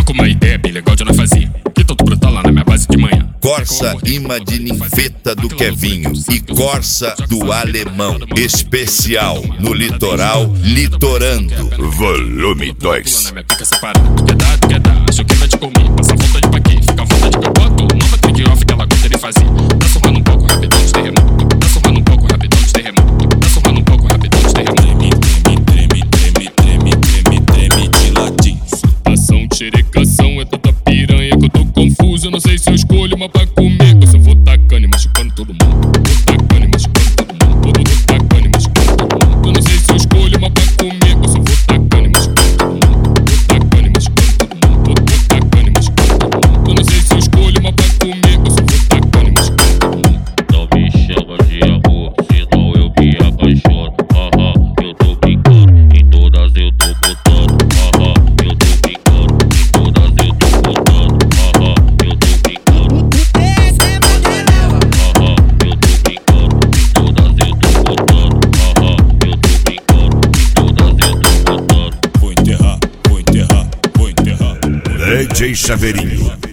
com uma ideia bem legal de nós fazer. Que tanto brotar lá na minha base de manhã. Corsa imã de ninfeta do Kevinho e Corsa do Alemão. Especial no litoral, litorando. Volume 2. Na minha pica separada, tu quer dar, acho que vai te comer. Passa vontade pra quê? Fica à vontade que eu boto. Nova trick off que ela gosta de fazer. Tá surrando um pouco, rapidão de terremoto. Tá surrando um pouco, rapidão de terremoto. Tá surrando um pouco, rapidão de terremoto. Treme de latim. Ação, xerecação, é tanta piranha que eu tô confuso. Eu não sei se eu escolho uma pra comer. Eu só vou tacando e machucando todo mundo. Vou tacando e machucando todo mundo. Vou tacando e machucando todo mundo. Eu não sei se eu escolho uma pra comer. Eu só vou tacando e machucando todo mundo. Vou tacando e machucando todo mundo. Vou tacando e machucando todo mundo. Eu não sei se eu escolho uma pra comer. Eu só vou tacando e machucando todo mundo. Não me chama de amor, senão eu me apaixono. Eu tô brincando, em todas eu tô botando. Eu tô brincando, em todas eu tô botando. Eu tô brincando. Esse é Magrela. Eu tô brincando, em todas eu tô botando. Eu tô brincando, em todas eu tô botando. Vou enterrar, vou enterrar, vou enterrar. DJ Chaveirinho.